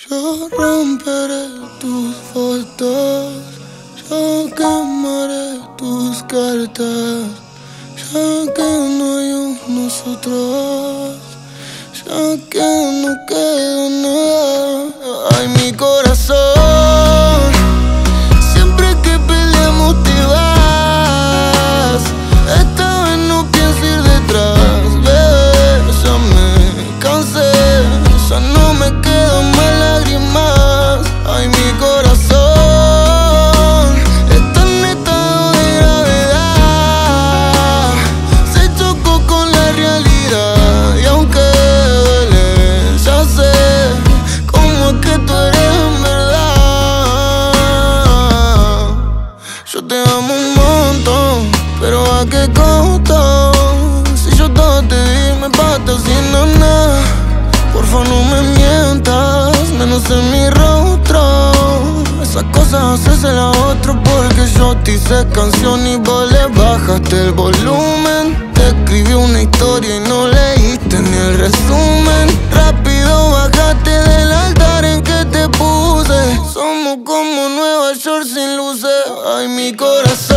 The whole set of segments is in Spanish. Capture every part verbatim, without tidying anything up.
Yo romperé tus fotos, yo quemaré tus cartas, ya que no hay un nosotros, ya que no queda nada. Ay, mi corazón, siempre que peleamos te vas. Esta vez no pienso ir detrás, bebé, ya me cansé, ya no me quedan más lágrimas. Ay, mi corazón está en estado de gravedad, se chocó con la realidad. Y aunque duele, ya sé cómo es que tú eres en verdad. Yo te amo un montón, pero ¿a qué costo? Si yo todo te di, me pata haciendo nada. Porfa, no me mientas, menos en mi rostro. Esas cosas hacésela a otro, porque yo te hice canción y vos le bajaste el volumen. Te escribí una historia y no leíste ni el resumen. Rápido bajaste del altar en que te puse. Somos como Nueva York sin luces. Ay, mi corazón,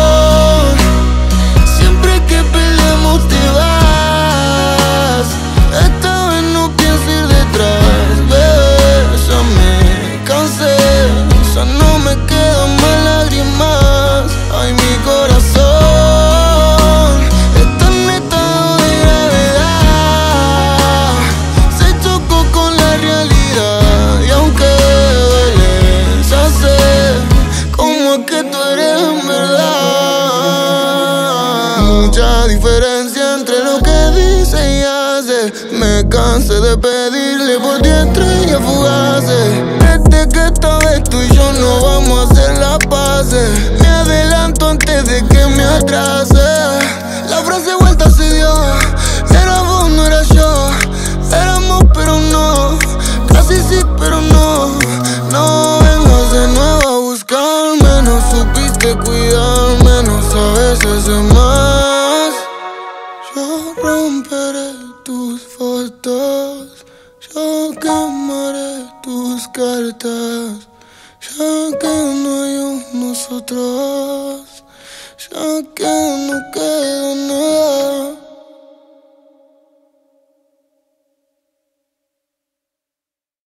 siempre que peleamos te vas. Esta vez no pienso ir detrás, bebé, ya me cansé, ya no me quedan más lágrimas. Ay, mi corazón está en estado de gravedad, se chocó con la realidad. Y aunque duele, ya sé cómo es que tú eres en verdad. Mucha diferencia entre lo que dice y hace. Me cansé de pedirle por ti estrellas fugaces. Desde que esta vez tú y yo no vamos a hacer las paces, me adelanto antes de que me atrase. La frase vuelta se dio, era vos, no era yo. Éramos pero no, casi sí pero no. No vengas de nuevo a buscarme, no supiste cuidarme, no sabes hacer más. Yo romperé tus fotos, yo quemaré tus cartas, ya que no hay un nosotros, ya que no queda